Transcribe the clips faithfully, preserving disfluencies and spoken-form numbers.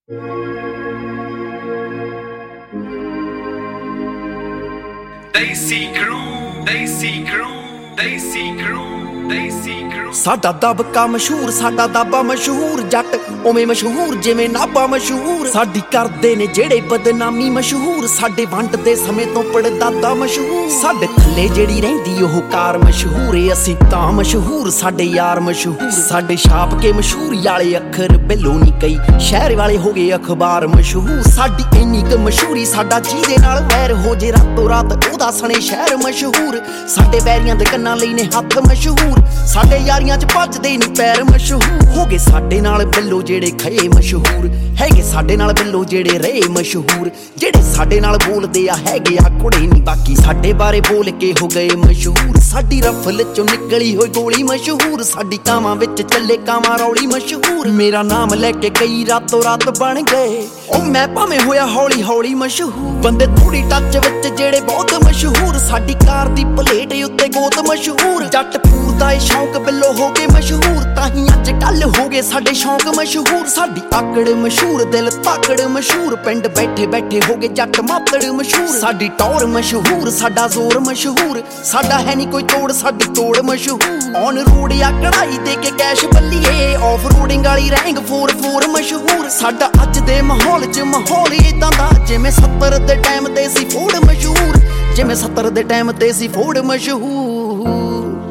Desi Crew, Desi Crew, Desi Crew, Desi Crew। ਸਾਡਾ ਦਬਕਾ ਮਸ਼ਹੂਰ, ਸਾਡਾ ਦਾਬਾ ਮਸ਼ਹੂਰ, ਜੱਟ ਉਵੇਂ ਮਸ਼ਹੂਰ ਜਿਵੇਂ ਨਾਭਾ ਮਸ਼ਹੂਰ। ਸਾਡੀ ਕਰਦੇ ਨੇ ਜਿਹੜੇ ਬਦਨਾਮੀ ਮਸ਼ਹੂਰ, ਸਾਡੇ ਵੰਡ ਦੇ ਸਮੇਂ ਤੋਂ ਪੜਦਾਦਾ ਮਸ਼ਹੂਰ। ਸਾਡੇ ਥੱਲੇ ਜਿਹੜੀ ਰਹਿੰਦੀ ਉਹ ਕਾਰ ਮਸ਼ਹੂਰ ਏ, ਅਸੀਂ ਤਾਂ ਮਸ਼ਹੂਰ, ਸਾਡੇ ਯਾਰ ਮਸ਼ਹੂਰ। ਸਾਡੇ ਛਾਪ ਕੇ ਮਸ਼ਹੂਰ ਵਾਲੇ ਅੱਖਰ ਬਿੱਲੋ ਨਹੀਂ ਕਈ ਸ਼ਹਿਰ ਵਾਲੇ ਹੋ ਗਏ ਅਖਬਾਰ ਮਸ਼ਹੂਰ। ਸਾਡੀ ਇੰਨੀ ਕੁ ਮਸ਼ਹੂਰੀ, ਸਾਡਾ ਜਿਹਦੇ ਨਾਲ ਵੈਰ ਹੋ ਜੇ ਰਾਤੋਂ ਰਾਤ ਉਹਦਾ ਸਣੇ ਸ਼ਹਿਰ ਮਸ਼ਹੂਰ। ਸਾਡੇ ਵੈਰੀਆਂ ਦੇ ਕੰਨਾਂ ਲਈ ਨੇ ਹੱਥ ਮਸ਼ਹੂਰ, ਸਾਡੇ ਯਾਰੀਆਂ ਚ ਭੱਜਦੇ ਨਹੀਂ ਪੈਰ ਮਸ਼ਹੂਰ। ਹੋ ਗਏ ਸਾਡੇ ਨਾਲ ਬਿੱਲੋ ਜਿਹੜੇ ਖਏ ਮਸ਼ਹੂਰ, ਹੈਗੇ ਸਾਡੇ ਨਾਲ ਬਿੱਲੋ ਜਿਹੜੇ ਰਹੇ ਮਸ਼ਹੂਰ। ਜਿਹੜੇ ਸਾਡੇ ਨਾਲ ਬੋਲਦੇ ਆ ਹੈਗੇ ਆ ਕੁੜੇ ਨਹੀਂ ਬਾਕੀ ਸਾਡੇ ਬਾਰੇ ਬੋਲ ਕੇ ਹੋ ਗਏ ਮਸ਼ਹੂਰ। ਸਾਡੀ ਰਫਲ ਚੋਂ ਨਿਕਲੀ ਹੋਈ ਗੋਲੀ ਮਸ਼ਹੂਰ, ਸਾਡੀ ਕਾਵਾਂ ਵਿੱਚ ਚੱਲੇ ਕਾਵਾਂ ਰੌਲੀ ਮਸ਼ਹੂਰ। ਮੇਰਾ ਨਾਮ ਲੈ ਕੇ ਕਈ ਰਾਤੋਂ ਰਾਤ ਬਣ ਗਏ ਉਹ ਮੈਂ ਭਾਵੇਂ ਹੋਇਆ ਹੌਲੀ ਹੌਲੀ ਮਸ਼ਹੂਰ। ਬੰਦੇ ਥੋੜੀ ਟੱਚ ਵਿੱਚ ਜਿਹੜੇ ਬਹੁਤ ਮਸ਼ਹੂਰ, ਸਾਡੀ ਕਾਰ ਦੀ ਪਲੇਟ ਉੱਤੇ ਗੋਤ ਮਸ਼ਹੂਰ। ਜੱਟ ਪੂਰ ਦਾ ਇਹ ਸ਼ੌਂਕ ਬਿੱਲੋ ਹੋ ਗਏ ਮਸ਼ਹੂਰ, ਤਾਂ ਹੀ ਅੱਜ ਕੱਲ ਹੋ ਗਏ ਸਾਡੇ ਸ਼ੌਂਕ ਮਸ਼ਹੂਰ। ਸਾਡੀ ਆਕੜ ਮਸ਼ਹੂਰ, ਦਿਲ ਤਾਕੜ ਮਸ਼ਹੂਰ, ਪਿੰਡ ਬੈਠੇ ਬੈਠੇ ਹੋ ਗਏ ਜੱਟ ਮਾਤੜ ਮਸ਼ਹੂਰ। ਸਾਡੀ ਟੌਰ ਮਸ਼ਹੂਰ, ਸਾਡਾ ਜ਼ੋਰ ਮਸ਼ਹੂਰ, ਸਾਡਾ ਹੈ ਨਹੀਂ ਕੋਈ ਤੋੜ ਸਾਡੀ ਤੋੜ ਮਸ਼ਹੂਰ। ਔਨ ਰੋਡ ਆ ਕਢਾਈ ਦੇ ਕੇ ਕੈਸ਼ ਬੱਲੀਏ, ਆਫ ਰੋਡਿੰਗ ਵਾਲੀ ਰੈਂਗ ਫੋਰ ਫੋਰ ਮਸ਼ਹੂਰ। ਸਾਡਾ ਅੱਜ ਦੇ ਮਾਹੌਲ ਚ ਮਾਹੌਲ ਇਦਾਂ ਦਾ ਜਿਵੇਂ ਸੱਤਰ ਦੇ ਟਾਈਮ ਤੇ ਸੀ ਫੋੜ ਮਸ਼ਹੂਰ, ਜਿਵੇਂ ਸੱਤਰ ਦੇ ਟਾਈਮ ਤੇ ਸੀ ਫੋੜ ਮਸ਼ਹੂਰ।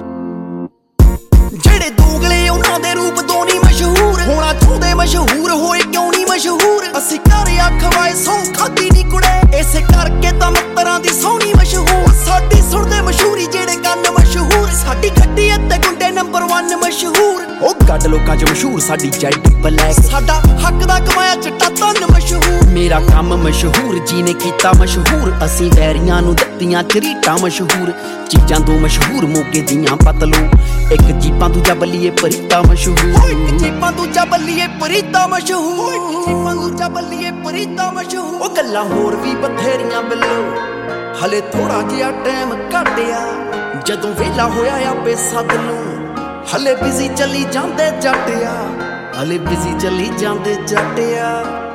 ਜਿਹੜੇ ਦੋਗਲੇ ਉਹਨਾਂ ਦੇ ਰੂਪ ਤੋਂ ਨਹੀਂ ਮਸ਼ਹੂਰ, ਹੋਣਾ ਚਾਹੁੰਦੇ ਮਸ਼ਹੂਰ ਹੋਏ ਕਿਉਂ ਨਹੀਂ ਮਸ਼ਹੂਰ। ਅਸੀਂ ਘਰ ਆਖਵਾਏ ਸੌਂ ਖਾਦੀ ਨੀ ਕੁੜੇ, ਇਸੇ ਕਰਕੇ ਤਾਂ ਮਿੱਤਰਾਂ ਦੀ ਸੋਹਣੀ ਮਸ਼ਹੂਰ। ਸਾਡੀ ਸੁਣਦੇ ਮਸ਼ਹੂਰੀ ਜਿਹੜੇ ਕੰਨ ਮਸ਼ਹੂਰ, ਸਾਡੀ ਗੱਡੀ ਅਤੇ ਗੁੰਡੇ ਨੰਬਰ ਵਨ ਮਸ਼ਹੂਰ। ਉਹ ਗੱਡ ਲੋਕਾਂ ਚ ਮਸ਼ਹੂਰ ਸਾਡੀ ਜੈਡ ਬਲੈਕ, ਸਾਡਾ ਹੱਕ ਦਾ ਕਮਾਇਆ ਚਿੱਟਾ ਧਨ ਮਸ਼ਹੂਰ। ਮੇਰਾ ਕੰਮ ਮਸ਼ਹੂਰ ਜਿਹਨੇ ਕੀਤਾ ਮਸ਼ਹੂਰ, ਅਸੀਂ ਵੈਰੀਆਂ ਨੂੰ ਦਿੱਤੀਆਂ ਚਰੀਟਾਂ ਮਸ਼ਹੂਰ। ਚੀਜ਼ਾਂ ਦੋ ਮਸ਼ਹੂਰ ਮੋਗੇ ਦੀਆਂ ਪਤਲੂ, ਇੱਕ ਜੀਪਾਂ ਦੂਜਾ ਬੱਲੀਏ ਪਰੀਤਾ ਮਸ਼ਹੂਰ। ਇੱਕ ਜੀਪਾਂ ਦੂਜਾ ਬੱਲੀਏ ਪਰੀਤਾ ਮਸ਼ਹੂਰ, ਜੀਪਾਂ ਦੂਜਾ ਬੱਲੀਏ ਪਰੀਤਾ ਮਸ਼ਹੂਰ। ਉਹ ਗੱਲਾਂ ਹੋਰ ਵੀ ਬਥੇਰੀਆਂ ਬਿੱਲੋ, ਹਲੇ ਥੋੜਾ ਜਿਹਾ ਟਾਈਮ ਘਟਿਆ, ਜਦੋਂ ਵੇਲਾ ਹੋਇਆ ਆਪੇ ਸੱਦ ਨੂੰ। ਹਲੇ ਬਿਜ਼ੀ ਚੱਲੀ ਜਾਂਦੇ ਜੱਟਿਆ, ਹਲੇ ਬਿਜ਼ੀ ਚੱਲੀ ਜਾਂਦੇ ਜੱਟਿਆ।